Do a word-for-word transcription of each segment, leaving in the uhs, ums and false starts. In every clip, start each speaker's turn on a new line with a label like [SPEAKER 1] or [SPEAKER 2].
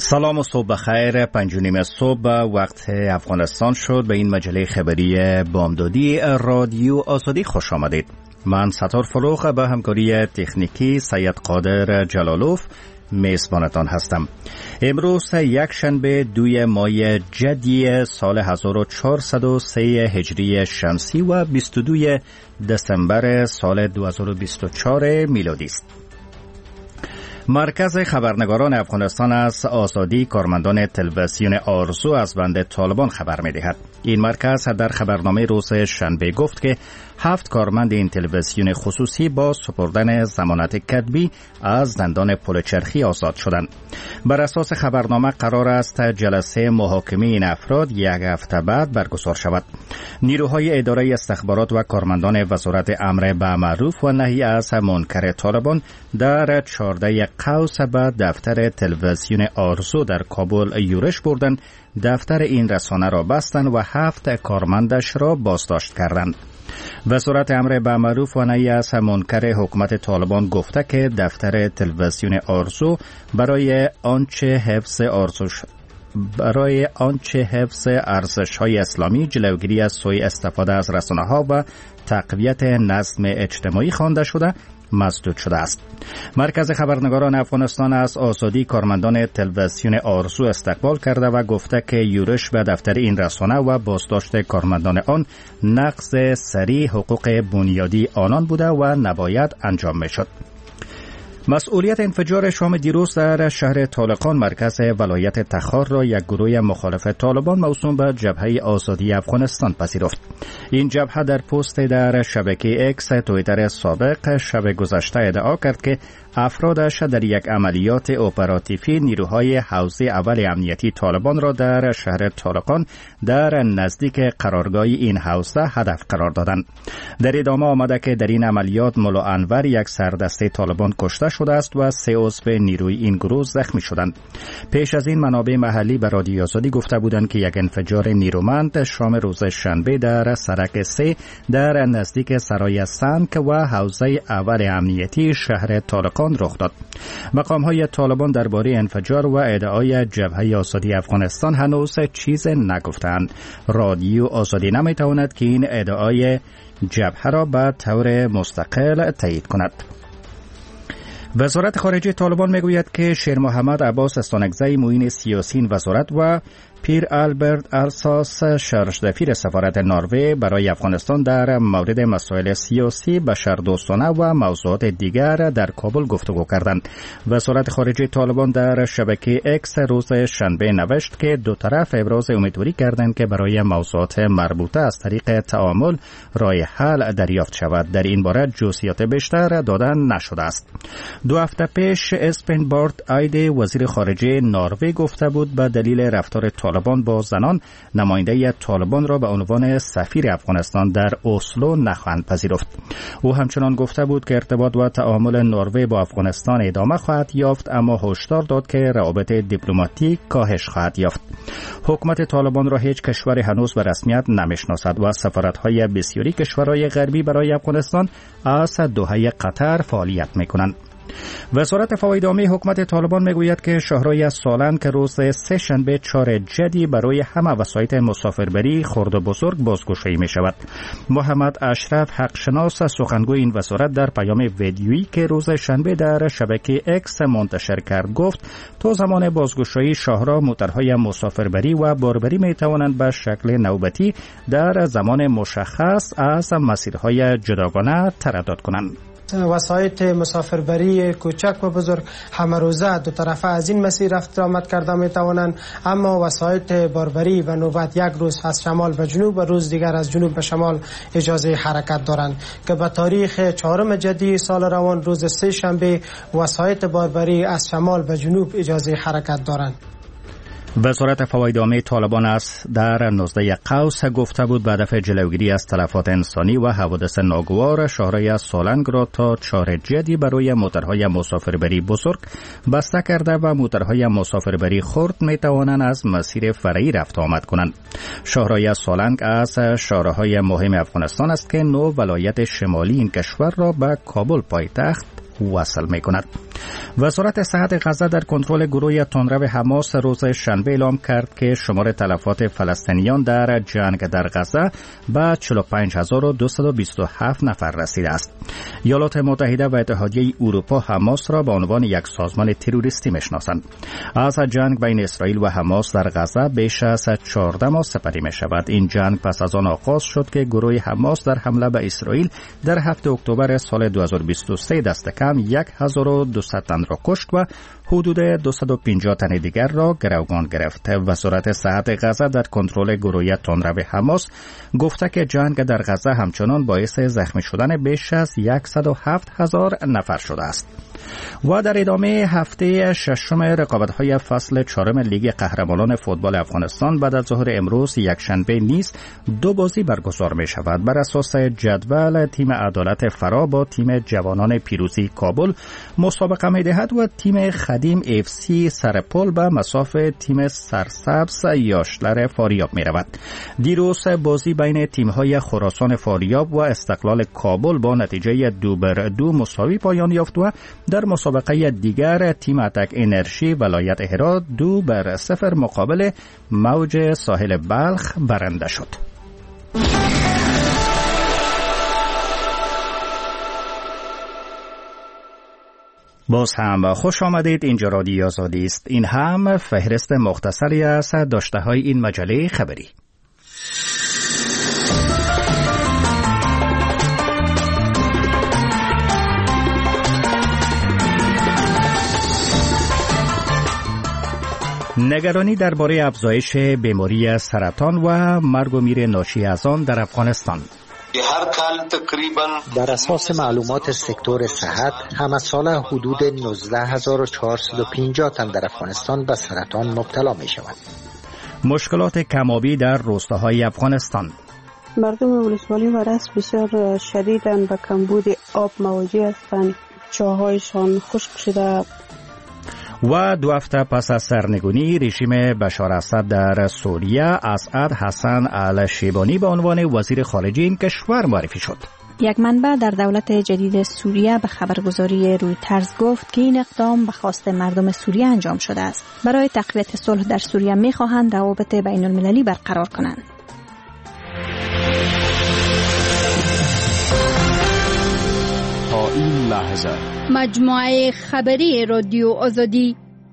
[SPEAKER 1] سلام و صبح بخیر. پنج و نیم صبح وقت افغانستان شد. به این مجله خبری بامدادی رادیو آزادی خوش آمدید. من ستار فروغ به همکاری تکنیکی سید قادر جلالوف میزبانتان هستم. امروز یک شنبه دوی ماه جدی سال هزار و چهارصد و سه هجری شمسی و بیست و دو دسامبر سال دو هزار و بیست و چهار میلادی است. مرکز خبرنگاران افغانستان از آزادی کارمندان تلویزیون آرزو از بند طالبان خبر می‌دهد. این مرکز در خبرنامه روز شنبه گفت که هفت کارمند این تلویزیون خصوصی با سپردن ضمانت کتبی از زندان پلچرخی آزاد شدند. بر اساس خبرنامه قرار است جلسه محاکمه این افراد یک هفته بعد برگزار شود. نیروهای اداره استخبارات و کارمندان وزارت امر به معروف و نهی از منکر طالبان در چهارده قوس به دفتر تلویزیون آرزو در کابل یورش بردند. دفتر این رسانه را بستند و هفت کارمندش را بازداشت کردند. وزارت امر به معروف و نهی از منکر حکومت طالبان گفته که دفتر تلویزیون آرزو برای آنچه حفظ ارزش برای آنچه حفظ ارزش‌های اسلامی، جلوگیری از سوء استفاده از رسانه‌ها و تقویت نظم اجتماعی خوانده شده مسدود شده است. مرکز خبرنگاران افغانستان از آزادی کارمندان تلویزیون آرزو استقبال کرده و گفته که یورش به دفتر این رسانه و بازداشت کارمندان آن نقض سریع حقوق بنیادی آنان بوده و نباید انجام میشد. مسئولیت انفجار شام دیروز در شهر طالقان مرکز ولایت تخار را یک گروه مخالف طالبان موسوم به جبهه آزادی افغانستان پذیرفت. این جبهه در پست در شبکه اکس توییتر سابق شب گذشته ادعا کرد که افرادش در یک عملیات اپراتیوی نیروهای حوزه اول امنیتی طالبان را در شهر طالقان در نزدیک قرارگاه این حوزه هدف قرار دادند. در ادامه آمده که در این عملیات ملا انور یک سردسته طالبان کشته شده است و سه عضو نیروی این گروه زخمی شدند. پیش از این منابع محلی به رادیو آزادی گفته بودند که یک انفجار نیرومند شام روز شنبه در سرک سه در نزدیک سرای سنک و حوزه اول امنیتی شهر طالقان رخ داد. مقام‌های طالبان درباره انفجار و ادعای جبهه آزادی افغانستان هنوز چیز نگفتند. رادیو آزادی نمی‌تواند که این ادعای جبهه را به طور مستقل تایید کند. وزارت خارجه طالبان میگوید که شیر محمد عباس استانکزی معین سیاسی وزارت و پیر آلبرت الساس شرشدفیر سفارت نروژ برای افغانستان در مورد مسائل سیاسی، بشردوستانه و موضوعات دیگر در کابل گفتگو کردند. وزارت خارجه طالبان در شبکه اکس روز شنبه نوشت که دو طرف ابراز امیدواری کردند که برای موضوعات مربوطه از طریق تعامل راه حل دریافت شود. در این باره جزئیات بیشتر داده نشده است. دو هفته پیش اسپن بارت آید وزیر خارجه نروژ گفته بود به دلیل رفتار طالبان با زنان نماینده طالبان را به عنوان سفیر افغانستان در اسلو نخواهند پذیرفت. او همچنان گفته بود که ارتباط و تعامل نروژ با افغانستان ادامه خواهد یافت، اما هشدار داد که روابط دیپلماتیک کاهش خواهد یافت. حکومت طالبان را هیچ کشور هنوز به رسمیت نمیشناسد و سفارت‌های بسیاری کشورهای غربی برای افغانستان از دوحه قطر فعالیت می‌کنند. وزارت فواید عامه حکومت طالبان میگوید که شهرهای سالن که روز سه شنبه چهار جدی برای همه وسایط مسافربری خرد و بزرگ بازگشایی می شود. محمد اشرف حقشناس سخنگوی این وزارت در پیام ویدیویی که روز شنبه در شبکه اکس منتشر کرد گفت تا زمان بازگشایی شهرها موترهای مسافربری و باربری می توانند به شکل نوبتی در زمان مشخص از مسیرهای جداگانه تردد کنند.
[SPEAKER 2] وسایط مسافربری کوچک و بزرگ همه روزه دو طرفه از این مسیر رفت آمد کرده می توانند، اما وسایط باربری و نوبت یک روز از شمال به جنوب و روز دیگر از جنوب به شمال اجازه حرکت دارند که به تاریخ چهارم جدی سال روان روز سه شنبه وسایط باربری از شمال به جنوب اجازه حرکت دارند.
[SPEAKER 1] وزارت فواید عامه طالبان است در نوزده قوس گفته بود به هدف جلوگیری از تلفات انسانی و حوادث ناگوار شهرهای سالنگ را تا چهار جدی برای موترهای مسافربری بزرگ بسته کرده و موترهای مسافربری خرد می توانند از مسیر فرعی رفت آمد کنند. شهرهای سالنگ از شهرهای مهم افغانستان است که نو ولایت شمالی این کشور را به کابل پایتخت وصل می کند. وزارت صحت غزه در کنترل گروه تندرو حماس روز شنبه اعلام کرد که شمار تلفات فلسطینیان در جنگ در غزه به چهل و پنج هزار و دویست و بیست و هفت نفر رسیده است. ایالات متحده و اتحادیه اروپا حماس را به عنوان یک سازمان تروریستی میشناسند. از جنگ بین اسرائیل و حماس در غزه بیش از چهارده ماه سپری می شود. این جنگ پس از آن آغاز شد که گروه حماس در حمله به اسرائیل در هفتم اکتبر سال دو هزار و بیست و سه دست کم هزار و دویست تن را کشت و حدود دویست و پنجاه تن دیگر را گروگان گرفت. وزارت صحت غزه در کنترل گروه تندرو حماس گفته که جنگ در غزه همچنان باعث زخمی شدن بیش از صد و هفت هزار نفر شده است. و در ادامه هفته ششم رقابت‌های فصل چهارم لیگ قهرمانان فوتبال افغانستان بعد از ظهر امروز یکشنبه نیز دو بازی برگزار می شود. بر اساس جدول تیم عدالت فرا با تیم جوانان پیروزی کابل مسابقه می دهد و تیم خدیم اف سی سرپل به مسافه تیم سرسبز یاشلر فاریاب می رود. دیروز بازی بین تیم‌های خراسان فاریاب و استقلال کابل با نتیجه دو بر دو مساوی پایان یافت و در مسابقه دیگر تیم اتک انرژی ولایت هرات دو بر صفر مقابل موج ساحل بلخ برنده شد. باز هم خوش آمدید. اینجا رادیو آزادی است. این هم فهرست مختصری از داشته های این مجله خبری. نگرانی درباره افزایش بیماری سرطان و مرگ و میر ناشی از آن در افغانستان.
[SPEAKER 3] هر کال تقریبا
[SPEAKER 4] بر اساس معلومات سکتور صحت همه ساله حدود نوزده هزار و چهارصد و پنجاه تن در افغانستان به سرطان مبتلا می شوند.
[SPEAKER 1] مشکلات کم‌آبی در روستاهای افغانستان.
[SPEAKER 5] مردم ولسوالی و رس بسیار شدیداً به کمبود آب مواجه هستند. چاهایشان خشک شده.
[SPEAKER 1] و دو هفته پس از سرنگونی رژیم بشار اسد در سوریه، اسعد حسن الشیبانی به عنوان وزیر خارجه این کشور معرفی شد.
[SPEAKER 6] یک منبع در دولت جدید سوریه به خبرگزاری رویترز گفت که این اقدام به خواست مردم سوریه انجام شده است. برای تقویت صلح در سوریه می‌خواهند روابط بین المللی برقرار کنند.
[SPEAKER 7] تا این لحظه
[SPEAKER 8] مجموعه خبری رادیو آزادی.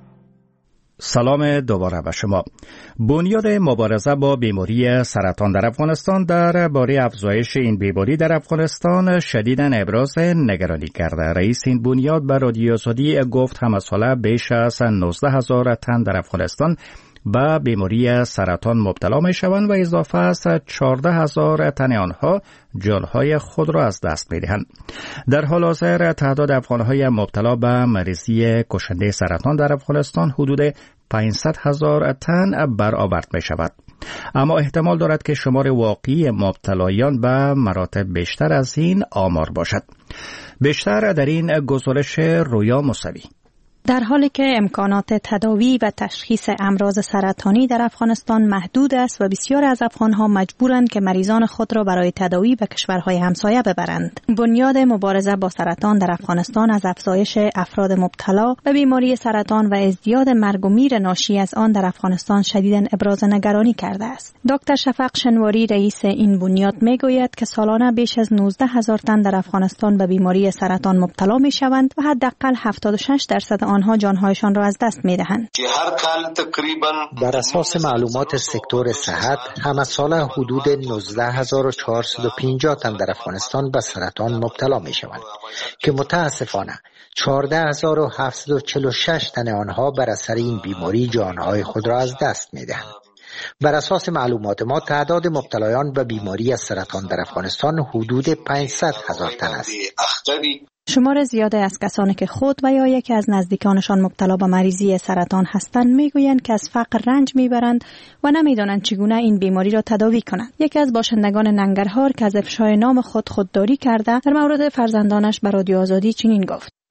[SPEAKER 1] سلام دوباره به شما. بنیاد مبارزه با بیماری سرطان در افغانستان درباره افزایش این بیماری در افغانستان شدیداً ابراز نگرانی کرده. رئیس این بنیاد به رادیو آزادی گفت همه ساله بیش از نوزده هزار تن در افغانستان به بیماری سرطان مبتلا می شوند و اضافه از چهارده هزار تن آنها جانهای خود را از دست می دهند. در حال حاضر تعداد افغانهای مبتلا به مریضی کشنده سرطان در افغانستان حدود پانصد هزار تن برآورد می شود. اما احتمال دارد که شمار واقعی مبتلایان به مراتب بیشتر از این آمار باشد. بیشتر در این گزارش رویا موسوی.
[SPEAKER 6] در حالی که امکانات تداوی و تشخیص امراض سرطانی در افغانستان محدود است و بسیار از افغانها مجبورند که مریضان خود را برای تداوی به کشورهای همسایه ببرند. بنیاد مبارزه با سرطان در افغانستان از افزایش افراد مبتلا به بیماری سرطان و ازدیاد مرگ و میر ناشی از آن در افغانستان شدیداً ابراز نگرانی کرده است. دکتر شفق شنواری رئیس این بنیاد میگوید که سالانه بیش از نوزده هزار تن در افغانستان به بیماری سرطان مبتلا می شوند و حداقل هفتاد و شش درصد آنها جانهایشان را از دست می دهند.
[SPEAKER 3] هر کال تقریبا
[SPEAKER 4] بر اساس معلومات سکتور صحت همه ساله حدود نوزده هزار و چهارصد و پنجاه تن در افغانستان به سرطان مبتلا می شوند که متاسفانه چهارده هزار و هفتصد و چهل و شش تن آنها بر اثر این بیماری جانهای خود را از دست می دهند. بر اساس معلومات ما تعداد مبتلایان به بیماری سرطان در افغانستان حدود پانصد هزار تن است.
[SPEAKER 6] شمار زیاده از کسانی که خود و یا یکی از نزدیکانشان مبتلا به مریضی سرطان هستند میگویند که از فقر رنج میبرند و نمیدانند چگونه این بیماری را تداوی کنند. یکی از باشندگان ننگرهار که از افشای نام خود خودداری کرده در مورد فرزندانش به رادیو آزادی چنین گفت: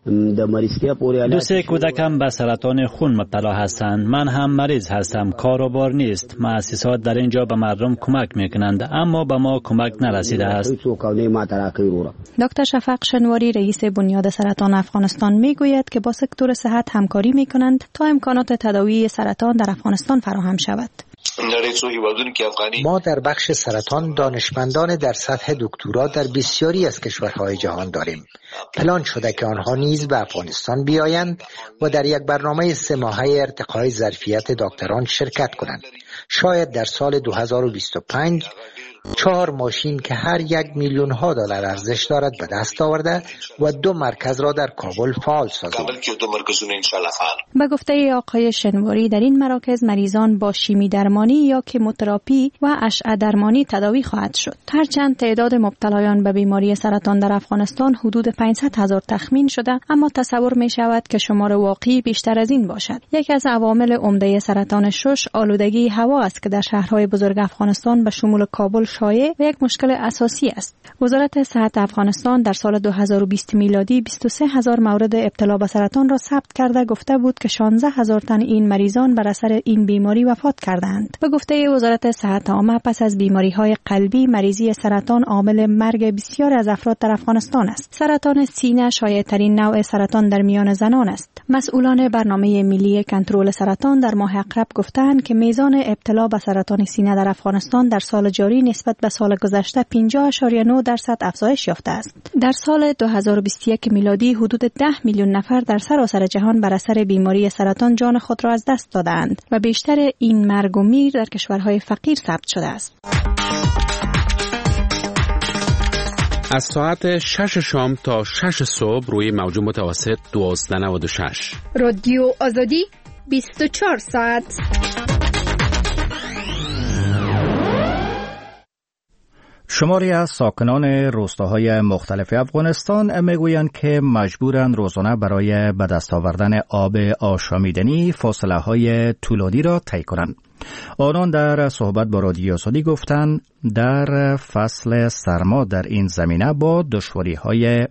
[SPEAKER 9] دو سه کودکم به سرطان خون مبتلا هستند. من هم مریض هستم. کاروبار نیست. مؤسسات در اینجا به مردم کمک میکنند اما به ما کمک نرسیده است.
[SPEAKER 6] دکتر شفق شنواری رئیس بنیاد سرطان افغانستان میگوید که با سکتور صحت همکاری میکنند تا امکانات تداوی سرطان در افغانستان فراهم شود.
[SPEAKER 4] ما در بخش سرطان دانشمندان در سطح دکترا در بسیاری از کشورهای جهان داریم. پلان شده که آنها نیز به افغانستان بیایند و در یک برنامه سه ماهه ارتقای ظرفیت دکتران شرکت کنند. شاید در سال دو هزار و بیست و پنج چهار ماشین که هر یک میلیون ها دلار ارزش دارد به دست آورده و دو مرکز را در کابل فعال سازیم.
[SPEAKER 6] به گفته آقای شنواری در این مراکز مریضان با شیمی درمانی یا کیموتراپی و اشعه درمانی تداوی خواهد شد. هرچند تعداد مبتلایان به بیماری سرطان در افغانستان حدود پانصد هزار تخمین شده، اما تصور می شود که شمار واقعی بیشتر از این باشد. یکی از عوامل عمده سرطان شش آلودگی هوا است که در شهرهای بزرگ افغانستان به شمول کابل شایع و یک مشکل اساسی است. وزارت صحت افغانستان در سال دو هزار و بیست میلادی بیست و سه هزار مورد ابتلا به سرطان را ثبت کرده گفته بود که شانزده هزار تن این مریضان بر اثر این بیماری وفات کردند. به گفته وزارت صحت عامه پس از بیماری‌های قلبی، مریضی سرطان عامل مرگ بسیار از افراد در افغانستان است. سرطان سینه شایع‌ترین نوع سرطان در میان زنان است. مسئولان برنامه ملی کنترل سرطان در ماه اقرب گفتند که میزان ابتلا به سرطان سینه در افغانستان در سال جاری نسبت به سال گذشته پنجاه ممیز نه درصد افزایش یافته است. در سال دو هزار و بیست و یک میلادی حدود ده میلیون نفر در سراسر جهان بر اثر بیماری سرطان جان خود را از دست دادند و بیشتر این مرگ و میر در کشورهای فقیر ثبت شده است.
[SPEAKER 10] از ساعت شش شام تا شش صبح روی موج متوسط دوازده نود و شش.
[SPEAKER 8] رادیو آزادی بیست و چهار ساعت.
[SPEAKER 1] شماری از ساکنان روستاهای مختلف افغانستان میگویند که مجبورند روزانه برای به دست آوردن آب آشامیدنی فاصله های طولانی را طی کنند. آنان در صحبت با رادیو آزادی گفتند در فصل سرما در این زمینه با دشواری های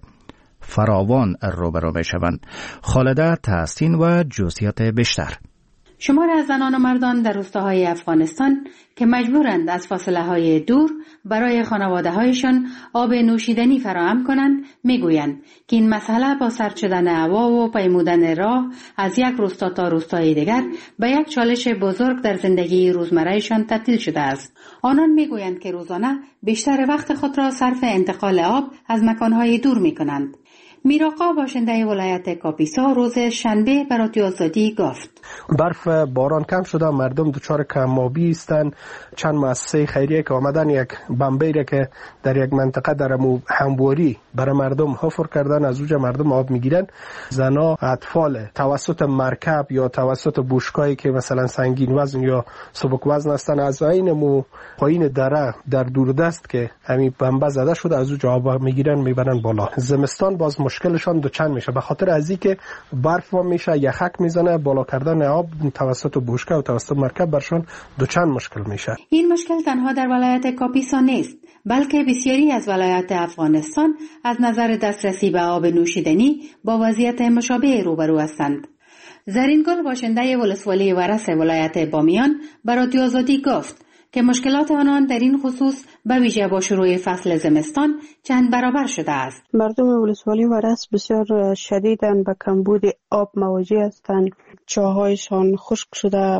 [SPEAKER 1] فراوان روبرو می شوند. خالده تحسین و جزئیات بیشتر.
[SPEAKER 11] شمار از زنان و مردان در روستاهای افغانستان که مجبورند از فاصله های دور برای خانواده هایشان آب نوشیدنی فراهم کنند میگویند که این مسئله با سرد شدن هوا و پیمودن راه از یک روستا تا روستای دیگر به یک چالش بزرگ در زندگی روزمرهشان تبدیل شده است. آنان میگویند که روزانه بیشتر وقت خود را صرف انتقال آب از مکانهای دور میکنند. میراقا باشنده ولایت کاپیسا روز شنبه به رادیو آزادی گفت
[SPEAKER 2] برف باران کم شده، مردم دچار کم‌آبی هستند. چند مؤسسه خیریه که آمدن یک بمبی که در یک منطقه در همواری برای مردم حفر کردن، از اونجا مردم آب میگیرن. زنا، اطفال توسط مرکب یا توسط بوشکایی که مثلا سنگین وزن یا سبک وزن هستن از این مو پایین دره در دوردست که همین بمب زده شده از اونجا آب میگیرن میبرن بالا. زمستان باز مشکلشان دوچند میشه به خاطر از اینکه برف میشه، یخک میزنه، بالا کردن آب توسط بوشکه و توسط مرکب برشان دوچند مشکل میشه.
[SPEAKER 11] این مشکل تنها در ولایت کاپیسا نیست، بلکه بسیاری از ولایات افغانستان از نظر دسترسی به آب نوشیدنی با وضعیت مشابه روبرو هستند. زرینگل باشنده ولسوالی ورس ولایت بامیان به رادیو آزادی گفت که مشکلات آنان در این خصوص به ویژه با شروع فصل زمستان چند برابر شده است.
[SPEAKER 5] مردم ولسوالی ورس بسیار شدیداً به کمبود آب مواجه هستند. جاهایشان خشک شده،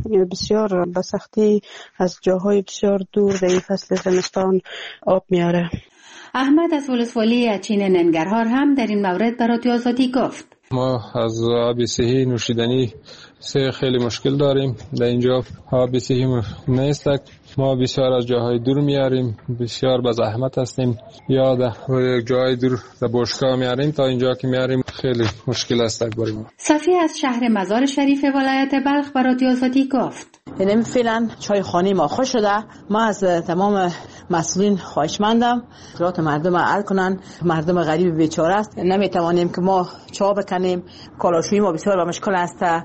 [SPEAKER 5] بسیار به سختی از جاهای بسیار دور در این فصل زمستان آب میاره.
[SPEAKER 11] احمد از ولسوالی اچین ننگرهار هم در این مورد به رادیو آزادی گفت
[SPEAKER 12] ما از آب صحی نوشیدنی سه خیلی مشکل داریم. در اینجا آب صحی نیست. ما بسیار از جاهای دور میاریم، بسیار به زحمت هستیم، یا در جای دور در بشکا میاریم تا اینجا که میاریم خیلی مشکل است برای ما.
[SPEAKER 11] صفی از شهر مزار شریف ولایت بلخ به رادیو آزادی گفت
[SPEAKER 13] یعنی فعلا چای خانی ما خوش شده. ما از تمام مسئولین خواهشمندم اطلاعات مردم حل کنن. مردم غریب بیچاره است، نمیتوانیم که ما چا بکنیم. کالاشویی ما بسیار به مشکل است. با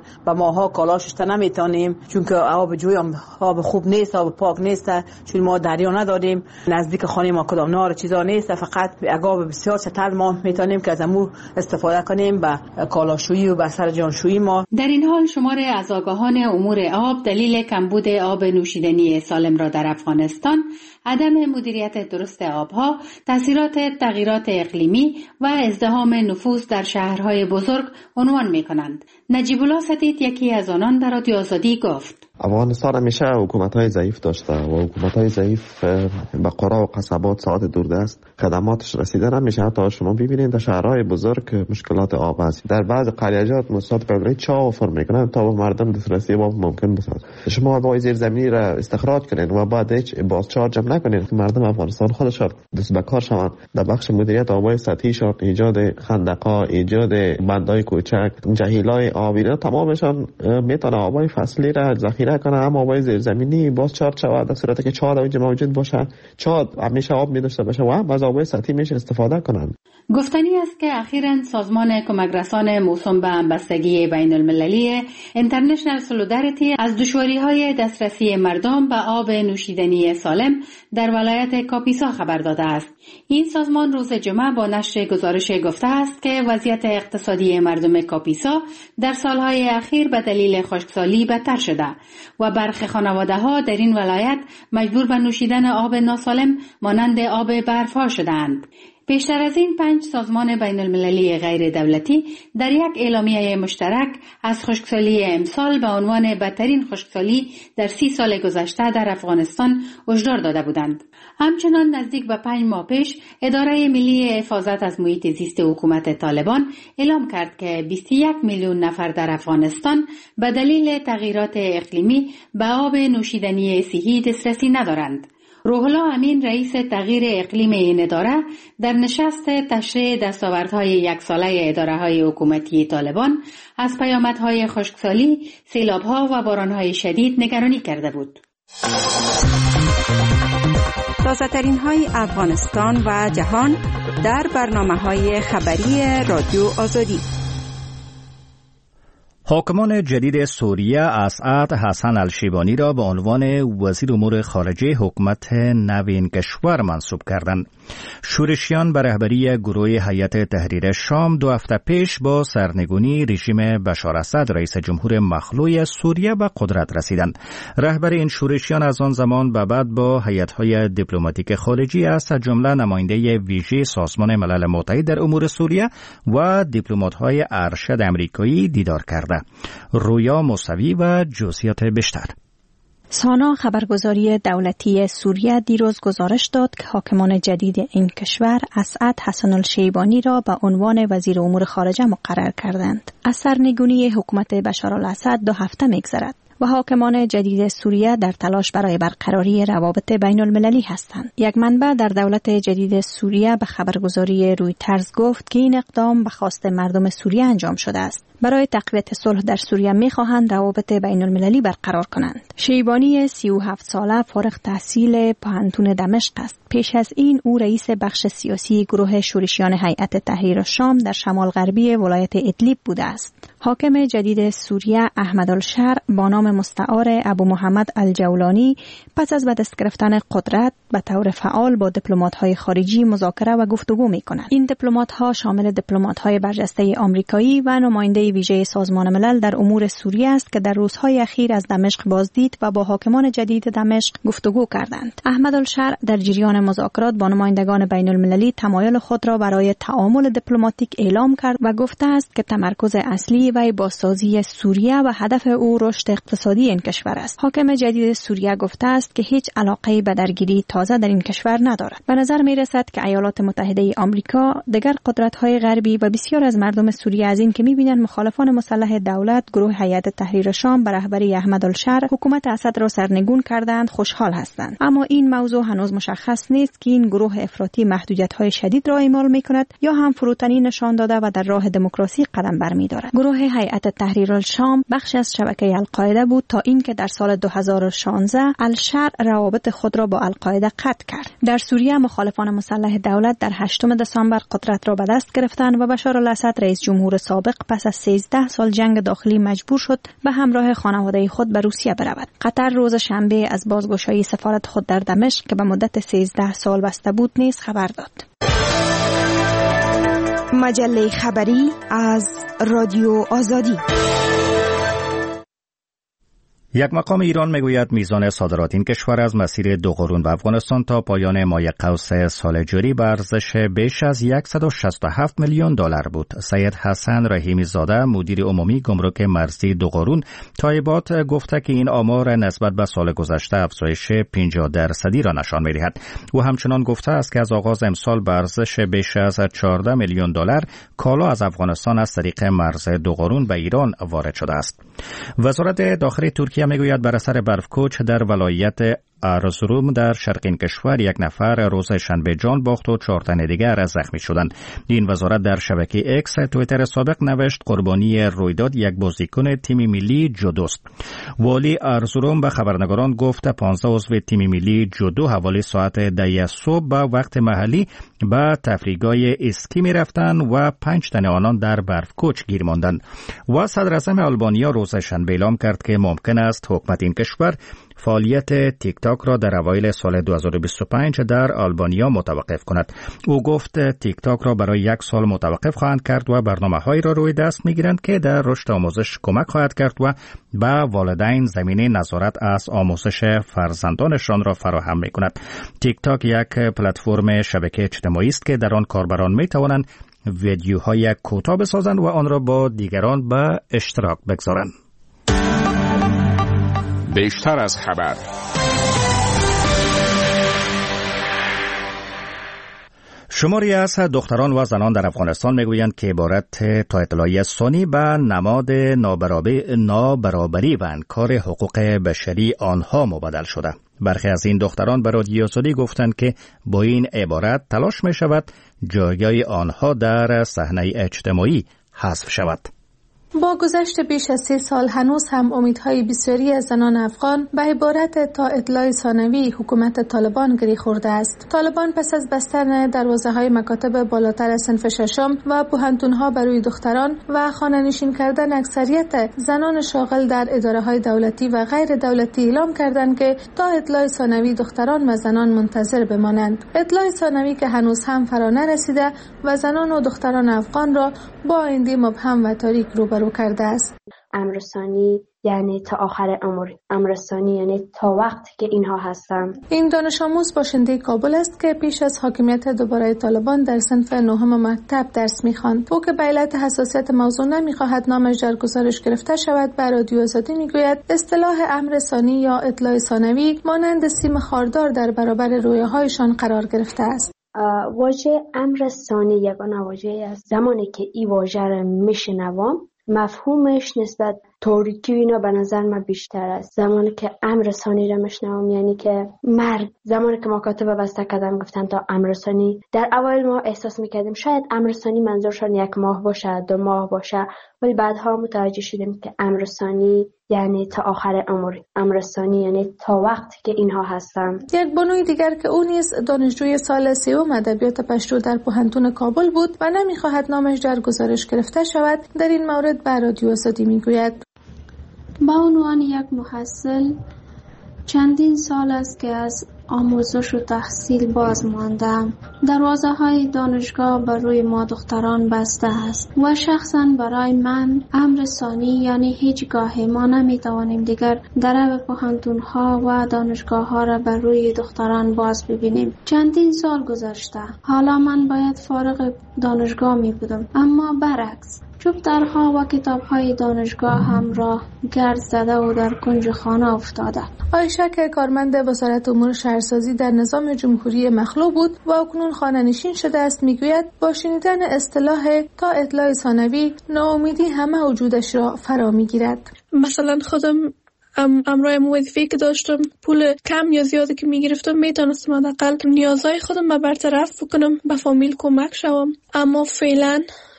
[SPEAKER 13] ماها کالا شسته نمیتونیم، چون که آب جوی هم آب خوب نیست، آب پاک نیست، چون ما دریا نداریم، نزدیک خانه ما کدام نار چیزا نیست، فقط آب بسیار چتل ما میتونیم که از امو استفاده کنیم به کالاشویی و به سر جانشویی ما.
[SPEAKER 11] در این حال شمار از آگاهان امور آب دلیل کمبود آب نوشیدنی سالم را در افغانستان، عدم مدیریت درست آبها، تاثیرات تغییرات اقلیمی و ازدحام نفوس در شهرهای بزرگ عنوان می‌کنند. نجیب الله سدید یکی از آنان در رادیو آزادی گفت:
[SPEAKER 14] افغانستان همیشه حکومت‌های ضعیف داشته و حکومت‌های ضعیف به قرا و قصبات ساعت دوردست خدماتش رسیده نمیشه. حتی شما ببینید در شهرهای بزرگ مشکلات آب است. در بعض قریه‌جات مصادف به چاه فر میکنن تا به مردم دسترسی آب ممکن بشه. شما آبای زیرزمینی را استخراج کنید و بعد هیچ بازچارج نکنید که مردم افغانستان خودشان دست به کار شوند. در بخش مدیریت آبای سطحیشان، ایجاد خندق‌ها، ایجاد بندهای کوچک، جهیلای آبی، تمامشان میتونه آبای فصلی را ذخیره کنه، اما آبای زیرزمینی باز چارج شود در صورتی که چاه اونجا موجود باشه. چاه همیشه آب می‌داشته باشه و هم از آبای سطحی میشه استفاده کنند.
[SPEAKER 11] گفتنی است که اخیراً سازمان کمک رسان موسوم به همبستگی بین المللی اینترنشنال سولوداریتی از دشواری‌های دسترسی مردم به آب نوشیدنی سالم در ولایت کاپیسا خبر داده است. این سازمان روز جمعه با نشر گزارش گفته است که وضعیت اقتصادی مردم کاپیسا در سالهای اخیر به دلیل خشکسالی بدتر شده و برخی خانواده‌ها در این ولایت مجبور به نوشیدن آب ناسالم مانند آب برف‌ها شدند. پیشتر از این پنج سازمان بین المللی غیر دولتی در یک اعلامیه مشترک از خشکسالی امسال به عنوان بدترین خشکسالی در سی سال گذشته در افغانستان هشدار داده بودند. همچنان نزدیک به پنج ماه پیش اداره ملی حفاظت از محیط زیست حکومت طالبان اعلام کرد که بیست و یک میلیون نفر در افغانستان به دلیل تغییرات اقلیمی به آب نوشیدنی صحی دسترسی ندارند. روح الله امین رئیس تغییر اقلیم این اداره در نشست تشریح دستاوردهای یک ساله اداره‌های حکومتی طالبان از پیامدهای خشکسالی، سیلاب‌ها و باران‌های شدید نگرانی کرده بود.
[SPEAKER 15] تازه‌ترین های افغانستان و جهان در برنامه‌های خبری رادیو آزادی.
[SPEAKER 1] حاکمان جدید سوریه اسعد حسن الشیبانی را به عنوان وزیر امور خارجه حکومت نو این کشور منصوب کردند. شورشیان به رهبری گروه هیئت تحریر شام دو هفته پیش با سرنگونی رژیم بشار اسد رئیس جمهور مخلوع سوریه به قدرت رسیدند. رهبر این شورشیان از آن زمان به بعد با هیئت‌های دیپلماتیک خارجی از جمله نماینده ویژه سازمان ملل متحد در امور سوریه و دیپلمات‌های ارشد آمریکایی دیدار کرد. رویا موسوی و جزئیات بیشتر.
[SPEAKER 6] سانا خبرگزاری دولتی سوریه دیروز گزارش داد که حاکمان جدید این کشور اسعد حسن الشیبانی را به عنوان وزیر امور خارجه مقرر کردند. از سرنگونی حکومت بشار الاسد دو هفته می‌گذرد و حاکمان جدید سوریه در تلاش برای برقراری روابط بین المللی هستند. یک منبع در دولت جدید سوریه به خبرگزاری رویترز گفت که این اقدام به خواست مردم سوریه انجام شده است. برای تقویت صلح در سوریه می‌خواهند روابط بین المللی برقرار کنند. شیبانی سی و هفت ساله فارغ التحصیل پانتون دمشق است. پیش از این او رئیس بخش سیاسی گروه شورشیان هیئت تحریر شام در شمال غربی ولایت ادلیب بوده است. حاکم جدید سوریه احمد الشر با نام مستعار ابو محمد الجولانی پس از به دست گرفتن قدرت به طور فعال با دیپلمات‌های خارجی مذاکره و گفتگو می‌کنند. این دیپلمات‌ها شامل دیپلمات‌های برجسته آمریکایی و نماینده ویژه سازمان ملل در امور سوریه است که در روزهای اخیر از دمشق بازدید و با حاکمان جدید دمشق گفتگو کردند. احمد الشر در جریان مذاکرات با نمایندگان بین المللی تمایل خود را برای تعامل دیپلماتیک اعلام کرد و گفته است که تمرکز اصلی وی بازسازی سوریه و هدف او رشد اقتصادی این کشور است. حاکم جدید سوریه گفته است که هیچ علاقه‌ای به درگیری تازه در این کشور ندارد. به نظر می رسد که ایالات متحده آمریکا، دیگر قدرت‌های غربی و بسیار از مردم سوریه از این که می‌بینند مخالفان مسلح دولت گروه هیئت تحریر شام به رهبری احمد الشر حکومت اسد را سرنگون کردند خوشحال هستند. اما این موضوع هنوز مشخص نیست که این گروه افراطی محدودیت‌های شدید را اعمال می‌کند یا هم فروتنی نشان داده و در راه دموکراسی قدم برمی‌دارد. گروه هیئت تحریر الشام بخش از شبکه القاعده آمده بود تا اینکه در سال دو هزار و شانزده الشرع روابط خود را با القاعده قطع کرد. در سوریه مخالفان مسلح دولت در هشتم دسامبر قدرت را به دست گرفتند و بشار الاسد رئیس جمهور سابق پس از سیزده سال جنگ داخلی مجبور شد به همراه خانواده خود به روسیه برود. قطر روز شنبه از بازگشایی سفارت خود در دمشق که به مدت سیزده سال بسته بود نیز خبر داد.
[SPEAKER 15] مجله خبری از رادیو آزادی.
[SPEAKER 1] یک مقام ایران میگوید میزان صادرات این کشور از مسیر دو قرون به افغانستان تا پایان ماه قوس سال جاری به ارزش بیش از صد و شصت و هفت میلیون دلار بود. سید حسن رحیمی زاده مدیر عمومی گمرک مرزی دو قرون تایبات گفته که این آمار نسبت به سال گذشته افزایش پنجاه درصدی را نشان می‌دهد. او همچنان گفته است که از آغاز امسال به ارزش بیش از چهارده میلیون دلار کالا از افغانستان از طریق مرز دو قرون به ایران وارد شده است. وزارت داخلی ترکیه میگوید بر اثر برفکوچ در ولایت ارزروم در شرق این کشور یک نفر روز شنبه جان باخت و چهار تن دیگر زخمی شدند. این وزارت در شبکه اکس توییتر سابق نوشت قربانی رویداد یک بازیکن تیم ملی جودوست. والی ارزروم به خبرنگاران گفت پانزده عضو تیم ملی جودو حوالی ساعت ده صبح به وقت محلی به تفریحگاه اسکی می رفتند و پنج تن آنان در برفکوچ گیر ماندند. و صدر اعظم آلبانیا روز شنبه اعلام کرد که ممکن است حکومت این کشور فعالیت تیک تاک را در اوایل سال دو هزار و بیست و پنج در آلبانیا متوقف کند. او گفت تیک تاک را برای یک سال متوقف خواهند کرد و برنامه‌هایی را روی دست می‌گیرند که در رشد آموزش کمک خواهد کرد و به والدین زمینه نظارت از آموزش فرزندانشان را فراهم می‌کند. تیک تاک یک پلتفرم شبکه اجتماعی است که در آن کاربران می‌توانند ویدیوهای کوتاه بسازند و آن را با دیگران به اشتراک بگذارند.
[SPEAKER 7] بیشتر از خبر.
[SPEAKER 1] شماری از دختران و زنان در افغانستان میگویند که عبارت تا اطلاعی ثانی به نماد نابرابری و انکار حقوق بشری آنها مبدل شده. برخی از این دختران به رادیو آزادی گفتند که با این عبارت تلاش می شود جایگاه آنها در صحنه اجتماعی حذف شود.
[SPEAKER 16] با گذشت بیش از سه سال هنوز هم امیدهای بسیاری از زنان افغان به عبارت تا اطلاع ثانوی حکومت طالبان گری خورده است. طالبان پس از بستن دروازه‌های مکاتب بالاتر از صنف ششم و پوهنتون‌ها برای دختران و خانه‌نشین کردن اکثریت زنان شاغل در اداره‌های دولتی و غیر دولتی اعلام کردند که تا اطلاع ثانوی دختران و زنان منتظر بمانند. اطلاع ثانوی که هنوز هم فرا نرسیده و زنان و دختران افغان را با آینده مبهم و تاریک روبرو کرده است.
[SPEAKER 17] امر ثانی یعنی تا آخر عمر، امر ثانی یعنی تا وقتی که اینها هستن.
[SPEAKER 16] این دانش آموز باشنده کابل است که پیش از حاکمیت دوباره طالبان در صنف نهم مکتب درس می‌خواند. او که به علت حساسیت موضوع نمی‌خواهد نامش در گزارش گرفته شود، به رادیو آزادی می‌گوید اصطلاح امر ثانی یا اطلاع ثانوی مانند سیم خاردار در برابر رویاهایشان قرار گرفته است.
[SPEAKER 17] واژه امر ثانی یگانه واژه‌ای است. زمانی که این واژه را میشنوم مفهومش نسبت تاریکی اینا به نظر من بیشتر است. زمانی که امر ثانی را میشنوم یعنی که مرگ. زمانی که مکاتب بسته کردم گفتن تا امر ثانی، در اوایل ما احساس میکردیم شاید امر ثانی منظورشان یک ماه باشه، دو ماه باشه، ولی بعدها متوجه شدیم که امر ثانی یعنی تا آخر عمر، امر ثانی یعنی تا وقتی که اینها هستن.
[SPEAKER 16] یک بانوی دیگر که او نیز دانشجوی سال سوم ادبیات پشتو در پوهنتون کابل بود و نمیخواهد نامش در گزارش گرفته شود، در این مورد به رادیو آزادی میگوید:
[SPEAKER 18] به عنوان یک محصل چندین سال است که از آموزش و تحصیل باز ماندم. دروازه های دانشگاه بر روی ما دختران بسته است و شخصا برای من امر ثانی یعنی هیچگاه ما نمی توانیم دیگر در پوهنتون ها و دانشگاه ها را بر روی دختران باز ببینیم. چندین سال گذشته، حالا من باید فارغ دانشگاه می بودم، اما برعکس چوب‌درها و کتاب‌های دانشگاه هم را گرد زده و در کنج خانه افتاده.
[SPEAKER 16] عایشه که کارمند وزارت امور شهرسازی در نظام جمهوری مخلوع بود و اکنون خانه‌نشین شده است میگوید با شنیدن اصطلاح تا اطلاع ثانوی ناامیدی همه وجودش را فرا میگیرد.
[SPEAKER 19] مثلا خودم ام امرای وظیفه‌ای که داشتم پول کم یا زیادی که میگرفتم میتونستم حداقل نیازهای خودم به برطرف بکنم، به فامیل کمک شوم، اما فعلا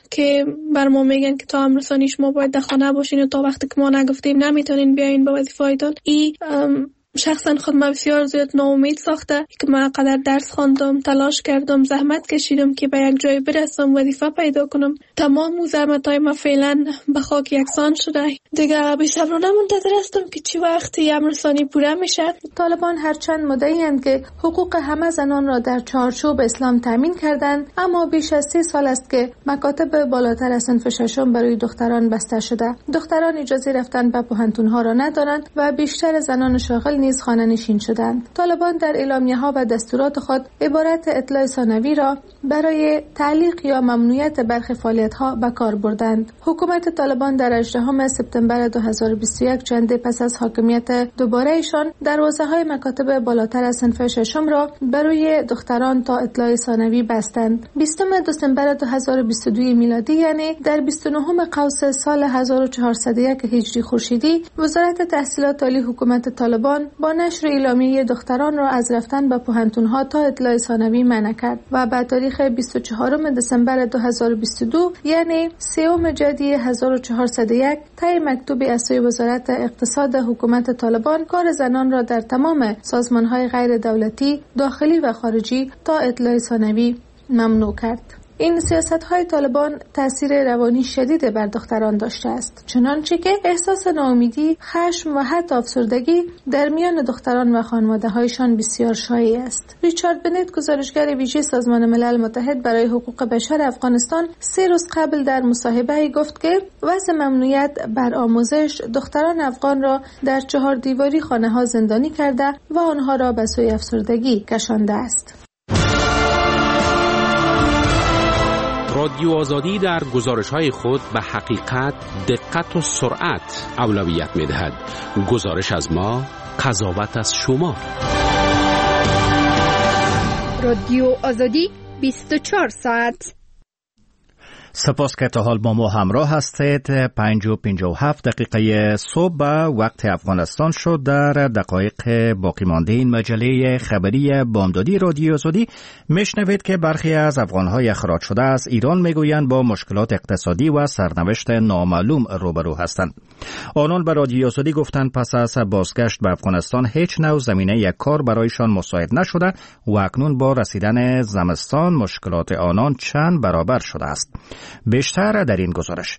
[SPEAKER 19] که بر ما میگن که تا امرسانی شما باید در خانه باشین و تا وقتی که ما نگفتیم نمیتونین بیاین به وظیفه‌تون. این شخصا خود من بسیار زیاد ناامید ساخته که من قدر درس خواندم، تلاش کردم، زحمت کشیدم که به یک جای برسم، وظیفه پیدا کنم. تمام اون زحمت‌های من فعلا به خاک یکسان شده. دیگه بی‌صبرانه منتظر هستم که چی وقتی امرسانی پوره میشه.
[SPEAKER 16] طالبان هرچند مدعی‌اند که حقوق همه زنان را در چارچوب اسلام تامین کردند، اما بیش از سی سال است که مکاتب بالاتر از صنف ششم برای دختران بسته شده. دختران اجازه رفتن به پوهنتون‌ها را ندارند و بیشتر زنان شاغل نیز خانه نشین شدند. طالبان در اعلامیه‌ها و دستورات خود عبارت اطلاع ثانوی را برای تعلیق یا ممنوعیت برخی فعالیت‌ها به کار بردند. حکومت طالبان در هجدهم سپتامبر دو هزار و بیست و یک چند پس از حاکمیت دوباره ایشان دروازه‌های مکاتب بالاتر از صنف ششم را برای دختران تا اطلاع ثانوی بستند. بیستم دسامبر دو هزار و بیست و دو میلادی، یعنی در بیست و نهم قوس سال هزار و چهارصد و یک هجری خورشیدی، وزارت تحصیلات عالی حکومت طالبان با نشر اعلامیه دختران را از رفتن به پوهنتون‌ها تا اطلاع ثانوی منع کرد و به تاریخ بیست و چهارم دسامبر دو هزار و بیست و دو، یعنی سوم جدی هزار و چهارصد و یک، طی مکتوب اساسی وزارت اقتصاد حکومت طالبان کار زنان را در تمام سازمان‌های غیر دولتی داخلی و خارجی تا اطلاع ثانوی ممنوع کرد. این سیاست‌های طالبان تأثیر روانی شدید بر دختران داشته است، چنانچه که احساس ناامیدی، خشم و حتی افسردگی در میان دختران و خانواده‌هایشان بسیار شایع است. ریچارد بنت، گزارشگر ویژه سازمان ملل متحد برای حقوق بشر افغانستان، سه روز قبل در مصاحبه‌ای گفت که وضع ممنوعیت بر آموزش دختران افغان را در چهار دیواری خانه‌ها زندانی کرده و آنها را به سوی افسردگی کشانده است.
[SPEAKER 10] رادیو آزادی در گزارش‌های خود به حقیقت، دقت و سرعت اولویت می‌دهد. گزارش از ما، قضاوت از شما.
[SPEAKER 8] رادیو آزادی بیست و چهار ساعت.
[SPEAKER 1] سپاس که تا حال با ما همراه هستید. پنج و پنجاه و هفت دقیقه صبح به وقت افغانستان شد. در دقایق باقی مانده این مجله خبری بامدادی رادیو آزادی میشنوید که برخی از افغانهای اخراج شده از ایران میگویند با مشکلات اقتصادی و سرنوشت نامعلوم روبرو هستند. آنان به رادیو آزادی گفتند پس از بازگشت به افغانستان هیچ نوع زمینه یک کار برایشان مساعد نشده و اکنون با رسیدن زمستان مشکلات آنان چند برابر شده است. بیشتر در این گزارش.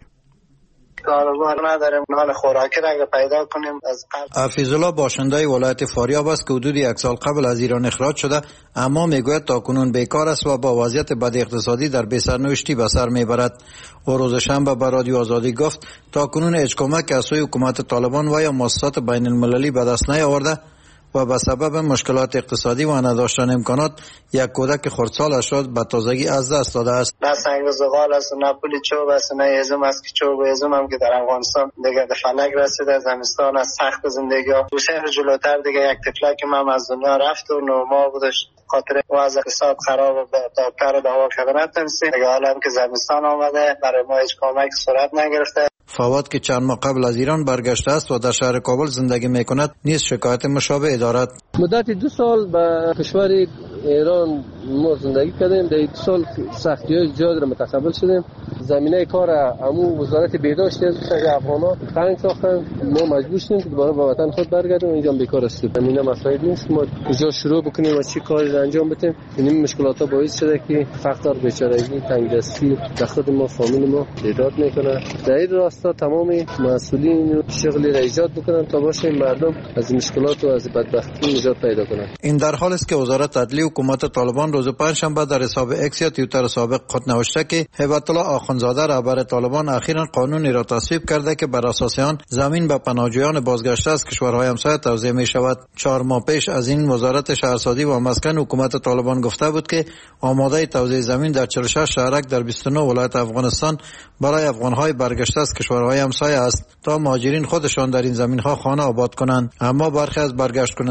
[SPEAKER 20] کاروبار نداریم، نان خوراکی را پیدا کنیم از قبل.
[SPEAKER 21] حفیظالله باشنده ولایت فاریاب است که حدود یک سال قبل از ایران اخراج شده، اما میگوید تاکنون بیکار است و با وضعیت بد اقتصادی در بی‌سرنوشتی به سر میبرد. او روز شنبه به رادیو آزادی گفت تاکنون هیچ کمک از سوی حکومت طالبان و یا مؤسسات بین المللی به دست نیاورده و به سبب مشکلات اقتصادی و نداشتن امکانات یک کودک خردسالش را به تازگی از دست داده است.
[SPEAKER 20] نه سنگ و زغال است، نه پول چوب است، نه ازم است که چوب و ازم هم که در افغانستان دیگه به فلک رسیده. زمستان از سخت زندگی ها دو سه جلوتر دیگه یک طفلک من از دنیا رفت و نو ما بودش خاطر وضع اقتصاد خراب و دکتر دوا کردن نتونستیم. دیگه حالا هم که زمستان آمده برای ما هیچ کمک صورت نگرفته.
[SPEAKER 21] فواد که چند ماه قبل از ایران برگشته است و در شهر کابل زندگی میکند نیز شکایت مشابه دارد.
[SPEAKER 22] مدت دو سال به کشور ایران ما زندگی کردیم. در دو سال سختی‌های زیاد را متقبل شدیم. زمینه کار عمو وزارت بهداشت از افغانا تنگ ساختن. ما مجبور شدیم که دوباره به وطن خود برگردیم. اینجا بیکار هستیم. زمینه مساعد نیست ما کجا شروع بکنیم و چی کاری انجام بدیم. این مشکلات‌ها باعث شده که فقر، بیچارگی، تنگدستی در خود ما، فامیل ما ایجاد میکنه. در این راستا تمام مسئولین شغلی را ایجاد بکنن تا باشه مردم از مشکلات و از بدبختی نجات پیدا کنن.
[SPEAKER 21] این در حالی است که وزارت عدلیه حکومت طالبان روز پنجشنبه در حساب اکس یا توییتر سابق خود نوشته که هیبت الله آخوندزاده رهبر طالبان اخیراً قانونی را تصویب کرده که بر اساس آن زمین به پناهجویان بازگشته از کشورهای همسایه توزیع می شود. چهار ماه پیش از این وزارت شهرسازی و مسکن حکومت طالبان گفته بود که آماده توزیع زمین در چهل و شش شهرک در بیست و نه ولایت افغانستان برای افغانهای برگشته از کشورهای همسایه است تا مهاجرین خودشان در این زمین‌ها خانه آباد کنند. اما برخی از برگشت کننده ها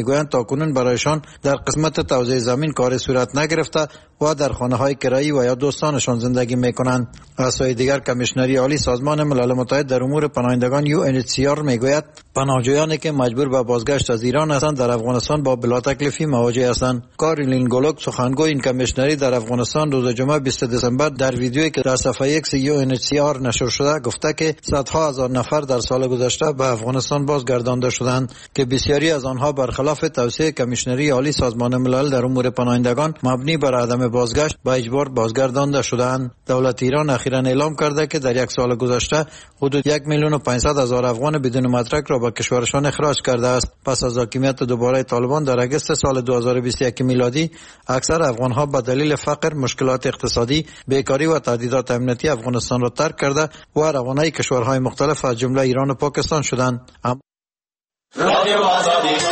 [SPEAKER 21] میگویند تاکنون برایشان در قسمت توزیع زمین کاری صورت نگرفته و در خانه های کرایی و یا دوستانشان زندگی میکنند. از سوی دیگر کمیشنری عالی سازمان ملل متحد در امور پناهندگان یو ان اچ سی آر میگوید پناهجویانی که مجبور به بازگشت از ایران هستند در افغانستان با بلا تکلیفی مواجه هستند. کارولین گولوک سخنگوی این کمیشنری در افغانستان روز جمعه بیست دسامبر در ویدیویی که در صفحه ایکس یو ان اچ سی آر نشر شده گفته که صدها هزار نفر در سال گذشته به افغانستان بازگردانده شدند که بسیاری از آنها برخلاف توصیه کمیشنری عالی سازمان ملل در امور پناهندگان مبنی بر عدم بازگشت به اجبار بازگردانده شدند. دولت ایران اخیراً اعلام کرده که در یک سال گذشته حدود یک میلیون و پانصد هزار افغان بدون مدرک را به کشورشان اخراج کرده است. پس از حاکمیت دوباره طالبان در اگست سال دو هزار و بیست و یک میلادی اکثر افغانها به دلیل فقر، مشکلات اقتصادی، بیکاری و تهدیدات امنیتی افغانستان را ترک کرده و روانه کشورهای مختلف از جمله ایران و پاکستان شدند. رادیو آزادی